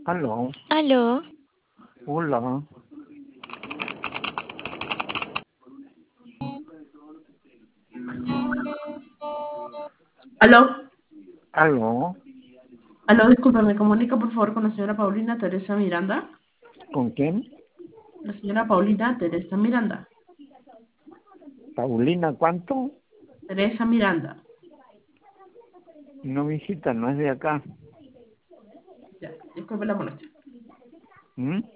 Aló, Aló, hola, Aló, aló, aló, disculpe, me comunica por favor con la señora Paulina Teresa Miranda. ¿con quién? La señora Paulina Teresa Miranda. Paulina, ¿cuánto? Teresa Miranda. No visita, no es de acá. Ya, disculpe la molestia. ¿Mm?